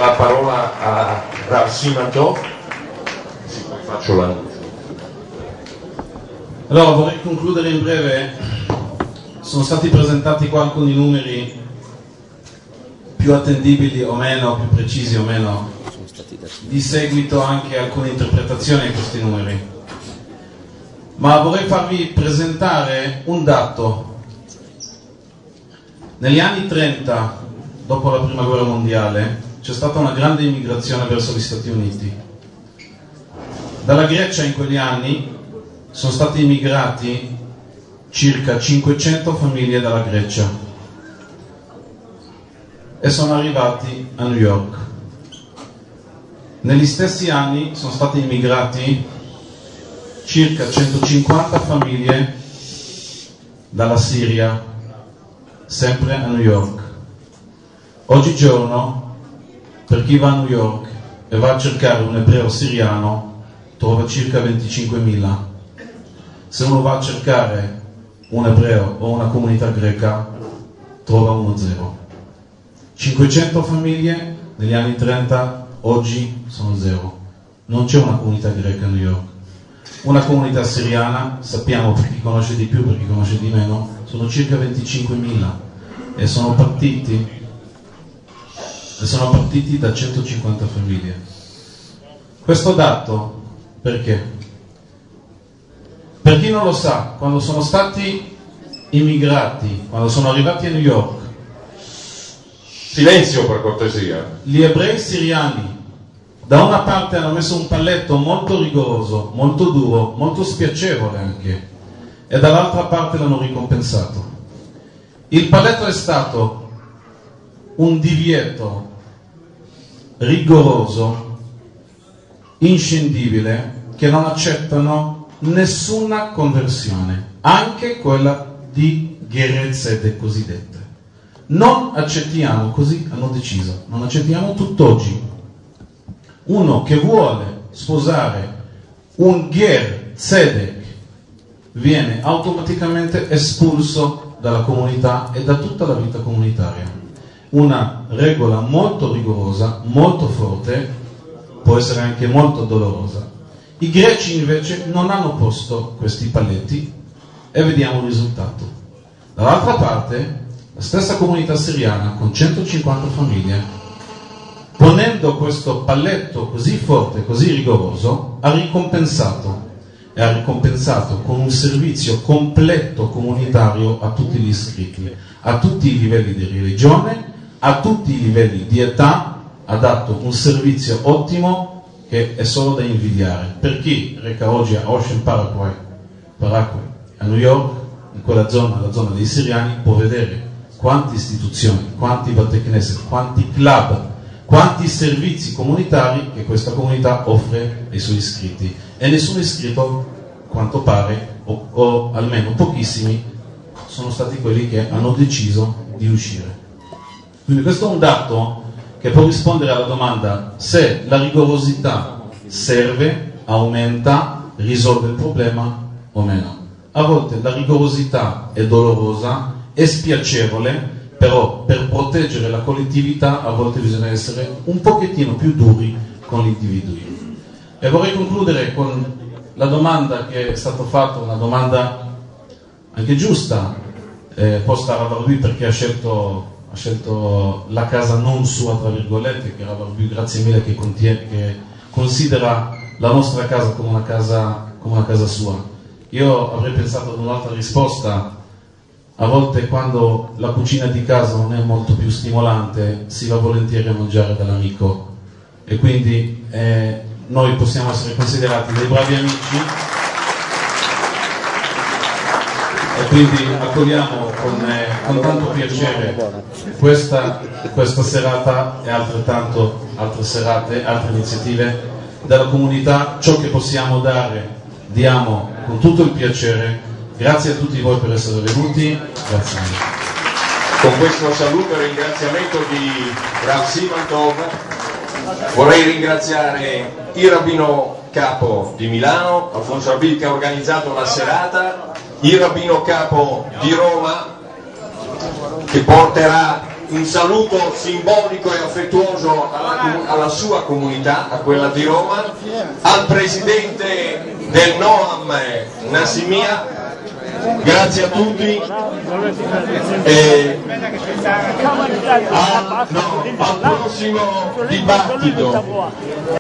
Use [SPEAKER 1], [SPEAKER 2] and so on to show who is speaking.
[SPEAKER 1] la parola a Rav Siman Tov, sì, poi faccio l'annuncio.
[SPEAKER 2] Allora vorrei concludere in breve. Sono stati presentati qua alcuni numeri più attendibili o meno, più precisi o meno, di seguito anche alcune interpretazioni a questi numeri, ma vorrei farvi presentare un dato. Negli anni 30, dopo la prima guerra mondiale, c'è stata una grande immigrazione verso gli Stati Uniti. Dalla Grecia in quegli anni sono stati immigrati circa 500 famiglie dalla Grecia e sono arrivati a New York. Negli stessi anni sono stati immigrati circa 150 famiglie dalla Siria, sempre a New York. Oggigiorno, per chi va a New York e va a cercare un ebreo siriano, trova circa 25.000. Se uno va a cercare un ebreo o una comunità greca, trova 1-0. 500 famiglie negli anni 30, oggi sono 0. Non c'è una comunità greca a New York. Una comunità siriana, sappiamo per chi conosce di più, per chi conosce di meno, sono circa 25.000 e sono partiti da 150 famiglie. Questo dato perché? Per chi non lo sa, quando sono stati immigrati, quando sono arrivati a New York,
[SPEAKER 1] silenzio per cortesia,
[SPEAKER 2] gli ebrei siriani da una parte hanno messo un palletto molto rigoroso, molto duro, molto spiacevole anche, e dall'altra parte l'hanno ricompensato. Il palletto è stato un divieto rigoroso, inscindibile, che non accettano nessuna conversione, anche quella di Geret Tzedek cosiddette. Non accettiamo, così hanno deciso, non accettiamo tutt'oggi. Uno che vuole sposare un Ger Tzedek viene automaticamente espulso dalla comunità e da tutta la vita comunitaria. Una regola molto rigorosa, molto forte, può essere anche molto dolorosa. I greci invece non hanno posto questi paletti e vediamo il risultato. Dall'altra parte, la stessa comunità siriana con 150 famiglie, ponendo questo paletto così forte, così rigoroso, ha ricompensato con un servizio completo comunitario a tutti gli iscritti, a tutti i livelli di religione, a tutti i livelli di età, ha dato un servizio ottimo che è solo da invidiare. Per chi reca oggi a Ocean Parkway, a New York, in quella zona, la zona dei siriani, può vedere quante istituzioni, quanti Bate Knesset, quanti club, quanti servizi comunitari che questa comunità offre ai suoi iscritti. E nessun iscritto, quanto pare, o almeno pochissimi, sono stati quelli che hanno deciso di uscire. Quindi questo è un dato che può rispondere alla domanda se la rigorosità serve, aumenta, risolve il problema o meno. A volte la rigorosità è dolorosa, è spiacevole, però per proteggere la collettività a volte bisogna essere un pochettino più duri con gli individui. E vorrei concludere con la domanda che è stata fatta, una domanda anche giusta, posta a Rav perché ha scelto la casa non sua, tra virgolette, che Rav, grazie mille che considera la nostra casa come una casa sua. Io avrei pensato ad un'altra risposta. A volte quando la cucina di casa non è molto più stimolante, si va volentieri a mangiare dall'amico, e quindi noi possiamo essere considerati dei bravi amici, e quindi accogliamo con tanto piacere questa serata e altre serate, altre iniziative della comunità. Ciò che possiamo dare diamo con tutto il piacere. Grazie a tutti voi per essere venuti, grazie mille.
[SPEAKER 1] Con questo saluto e ringraziamento di Rav Siman Tov vorrei ringraziare il rabbino capo di Milano, Alfonso Arbil, che ha organizzato la serata, il rabbino capo di Roma che porterà un saluto simbolico e affettuoso alla sua comunità, a quella di Roma, al presidente del Noam Nassimia, grazie a tutti e al prossimo dibattito.